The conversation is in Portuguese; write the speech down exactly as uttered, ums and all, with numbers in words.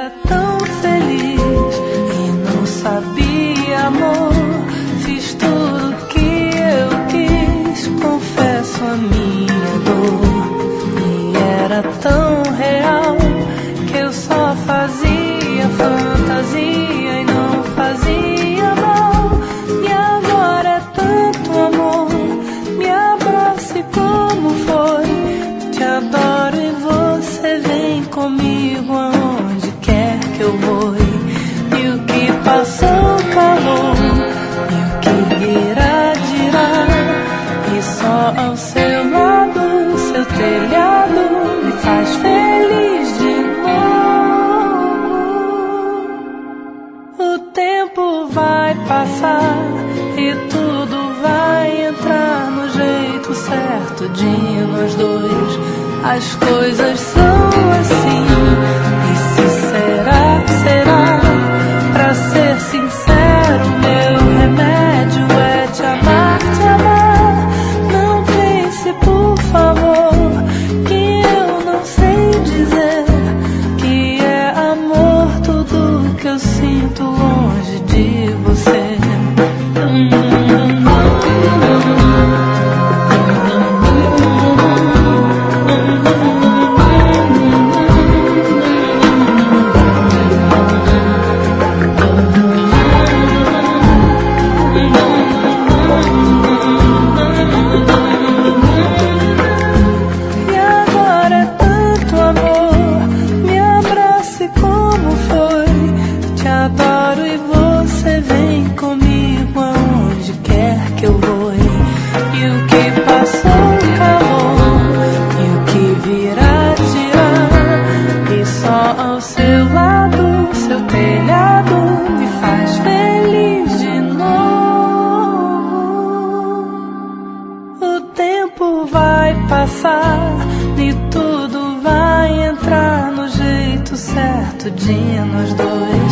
era tão feliz e não sabia amor. Fiz tudo que eu quis, confesso a minha dor. E era tão real que eu só fazia fantasia e não fazia mal. E agora é tanto amor, me abrace como foi. Te adoro e você vem comigo aonde quer que eu vou. E o que passou calou, e o que virá dirá. E só ao seu lado, seu telhado me faz feliz de novo. O tempo vai passar e tudo vai entrar no jeito certo de nós dois. As coisas são assim, e se será, será. Pra ser sincero, meu remédio é te amar, te amar. Não pense, por favor, que eu não sei dizer que é amor tudo que eu sinto longe de você. E tudo vai entrar no jeito certo de nós dois.